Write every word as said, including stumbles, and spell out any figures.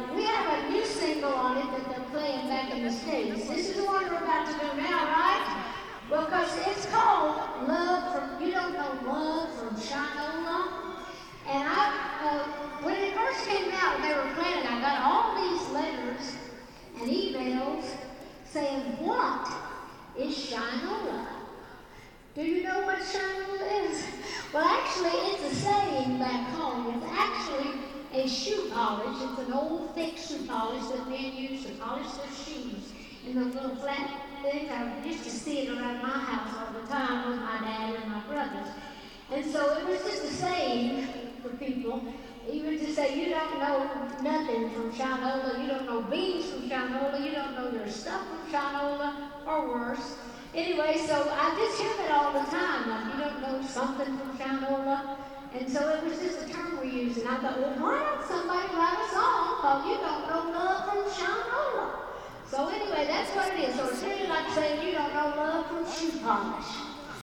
we have a new single on it that they're playing back in the States. This is the one we're about to do now, right? Well, because it's called Love from, you don't know Love from Shinola? And I, uh, when it first came out and they were playing it, I got all these letters and emails saying, what is Shinola? Do you know what Shinola is? Well, actually, it's a saying back home. It's actually a shoe polish. It's an old thick shoe polish that men use to polish their shoes. And those little flat things, I used to see it around my house all the time with my dad and my brothers. And so it was just a saying for people, even to say, you don't know nothing from Shinola, you don't know beans from Shinola, you don't know your stuff from Shinola, or worse. Anyway, so I just hear that all the time, like you don't know something from Shinola. And so it was just a term we used, and I thought, well, why don't somebody write a song called You Don't Know Love from Shinola? So anyway, that's what it is. So it's really like saying you don't know love from shoe polish.